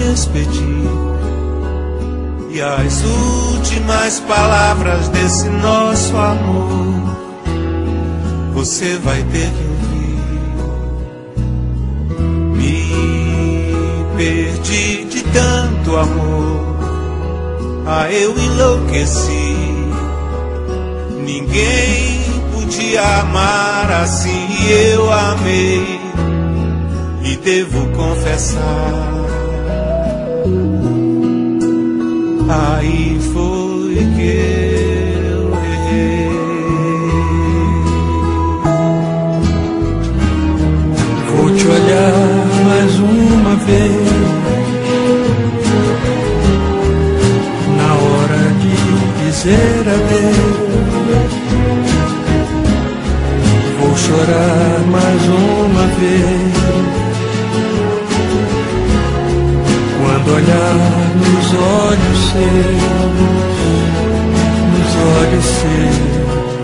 despedir. E as últimas palavras desse nosso amor você vai ter que ouvir. Me perdi de tanto amor, eu enlouqueci. Ninguém podia amar assim, eu amei. E devo confessar, aí foi que eu errei. Vou te olhar mais uma vez, na hora de dizer adeus. Vou chorar mais uma vez, quando olhar nos olhos seus, nos olhos seus.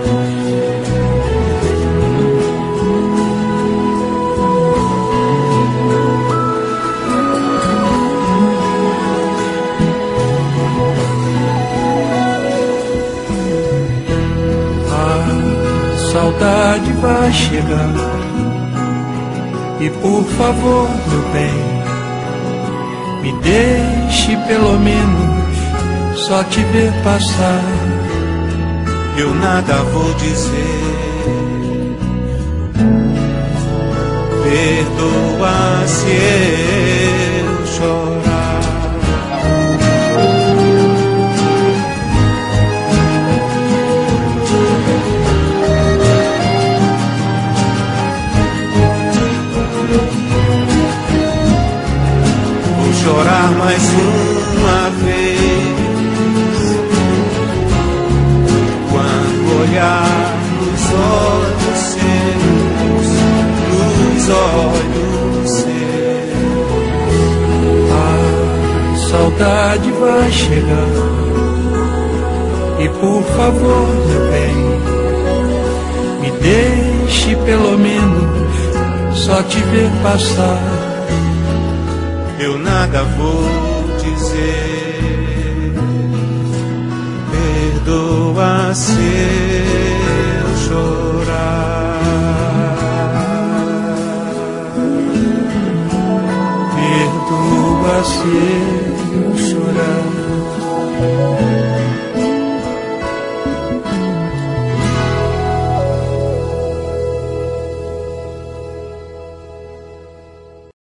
Saudade vai chegar, e por favor, meu bem, me deixe pelo menos só te ver passar. Eu nada vou dizer, perdoa se eu chorar. Chorar mais uma vez, quando olhar nos olhos seus, nos olhos seus. A saudade vai chegar, e por favor, meu bem, me deixe pelo menos só te ver passar. Eu nada vou dizer, perdoa se eu chorar, perdoa se eu chorar.